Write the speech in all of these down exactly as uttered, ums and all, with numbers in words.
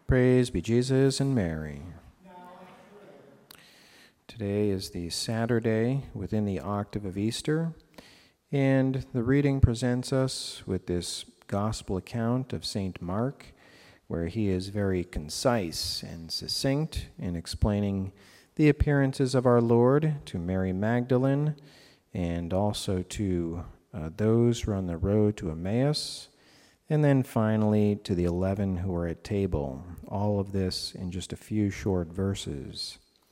Praise be Jesus and Mary. Today is the Saturday within the octave of Easter, and the reading presents us with this gospel account of Saint Mark, where he is very concise and succinct in explaining the appearances of our Lord to Mary Magdalene and also to uh, those who are on the road to Emmaus, and then finally to the eleven who were at table. All of this in just a few short verses.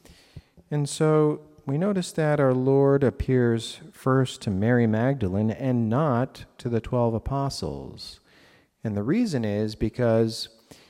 And so we notice that our Lord appears first to Mary Magdalene and not to the twelve apostles. And the reason is because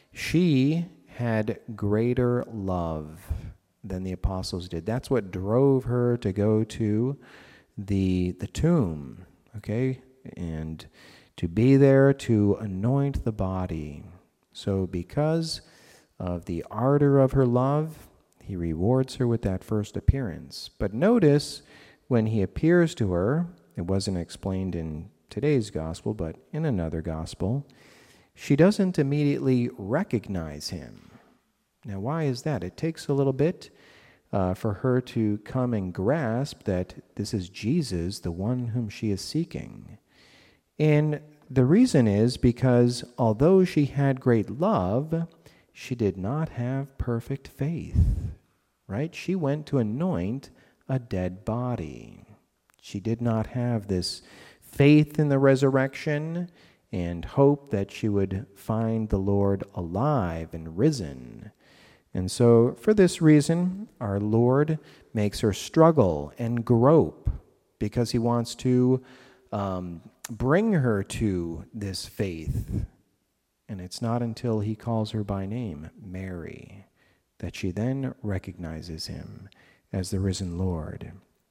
she had greater love than the apostles did. That's what drove her to go to the, the tomb, okay? And to be there to anoint the body. So because of the ardor of her love, he rewards her with that first appearance. But notice, when he appears to her, it wasn't explained in today's gospel, but in another gospel, she doesn't immediately recognize him. Now, why is that? It takes a little bit uh, for her to come and grasp that this is Jesus, the one whom she is seeking. And the reason is because although she had great love, she did not have perfect faith, right? She went to anoint a dead body. She did not have this faith in the resurrection and hope that she would find the Lord alive and risen. And so for this reason, our Lord makes her struggle and grope because he wants to um, bring her to this faith. And it's not until he calls her by name, Mary, that she then recognizes him as the risen Lord.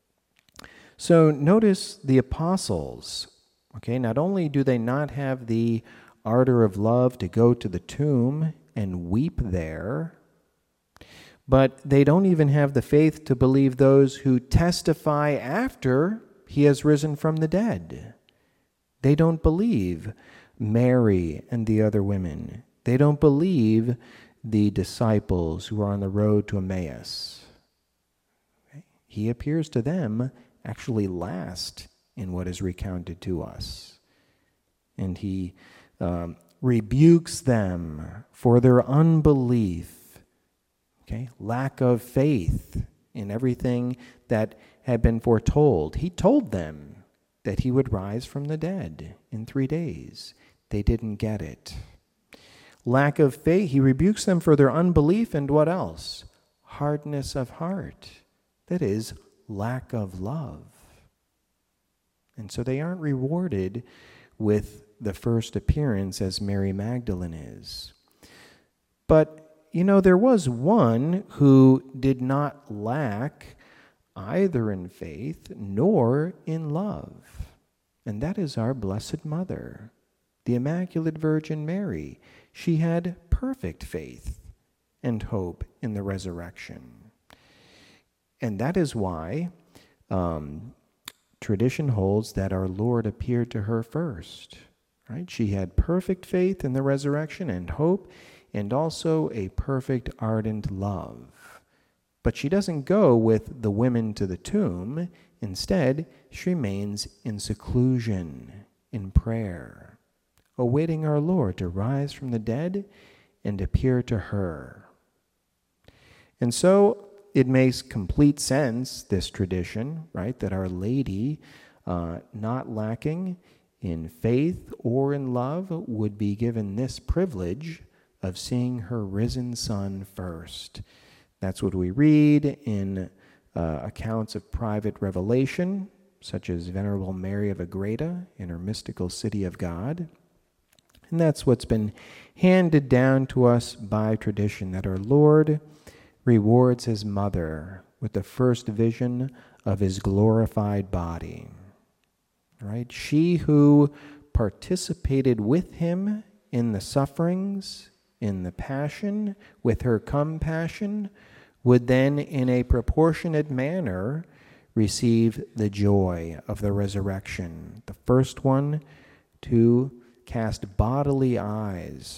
So notice the apostles, okay? Not only do they not have the ardor of love to go to the tomb and weep there, but they don't even have the faith to believe those who testify after he has risen from the dead. They don't believe Mary and the other women. They don't believe the disciples who are on the road to Emmaus. Okay? He appears to them actually last in what is recounted to us. And he um, rebukes them for their unbelief, okay, lack of faith in everything that had been foretold. He told them that he would rise from the dead in three days. They didn't get it. Lack of faith, he rebukes them for their unbelief, and what else? Hardness of heart. That is, lack of love. And so they aren't rewarded with the first appearance as Mary Magdalene is. But, you know, there was one who did not lack either in faith nor in love. And that is our Blessed Mother, the Immaculate Virgin Mary. She had perfect faith and hope in the resurrection. And that is why um, tradition holds that our Lord appeared to her first. Right? She had perfect faith in the resurrection and hope, and also a perfect ardent love. But she doesn't go with the women to the tomb. Instead, she remains in seclusion, in prayer, awaiting our Lord to rise from the dead and appear to her. And so it makes complete sense, this tradition, right, that Our Lady, uh, not lacking in faith or in love, would be given this privilege of seeing her risen Son first. That's what we read in uh, accounts of private revelation, such as Venerable Mary of Agreda in her mystical City of God. And that's what's been handed down to us by tradition, that our Lord rewards his mother with the first vision of his glorified body. Right? She who participated with him in the sufferings, in the passion, with her compassion, would then in a proportionate manner receive the joy of the resurrection. The first one to cast bodily eyes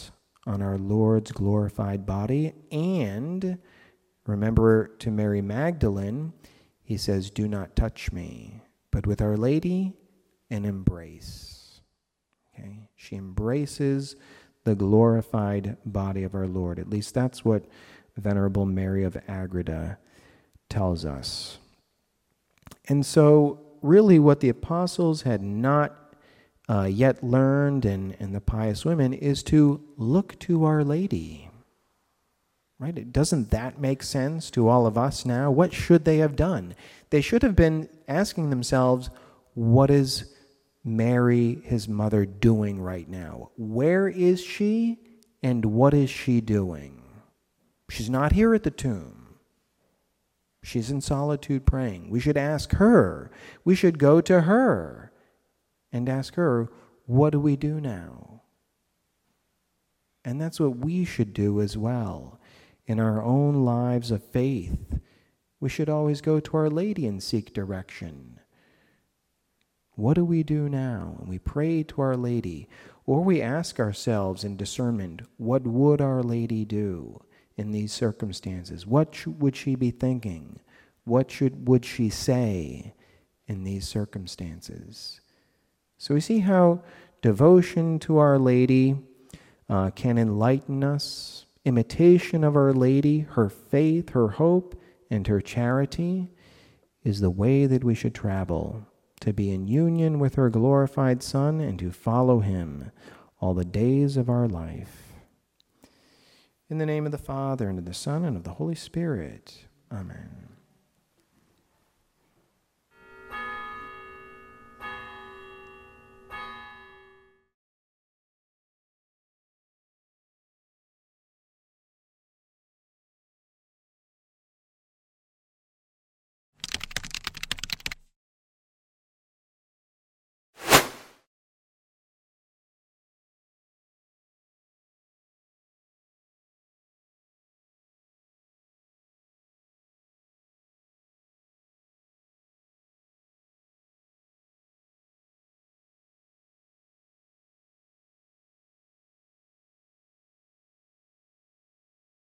on our Lord's glorified body. And remember, to Mary Magdalene, he says, do not touch me. But with Our Lady, an embrace. Okay? She embraces the glorified body of our Lord. At least that's what Venerable Mary of Agreda tells us. And so, really what the apostles had not uh, yet learned, and, and the pious women, is to look to Our Lady. Right? Doesn't that make sense to all of us now? What should they have done? They should have been asking themselves, what is Mary, his mother, doing right now? Where is she, and what is she doing? She's not here at the tomb. She's in solitude praying. We should ask her. We should go to her and ask her, what do we do now? And that's what we should do as well. In our own lives of faith, we should always go to Our Lady and seek direction. What do we do now? And we pray to Our Lady, or we ask ourselves in discernment, what would Our Lady do in these circumstances? What sh- would she be thinking? What should would she say in these circumstances? So we see how devotion to Our Lady uh, can enlighten us. Imitation of Our Lady, her faith, her hope, and her charity is the way that we should travel, to be in union with her glorified Son and to follow him all the days of our life. In the name of the Father, and of the Son, and of the Holy Spirit. Amen.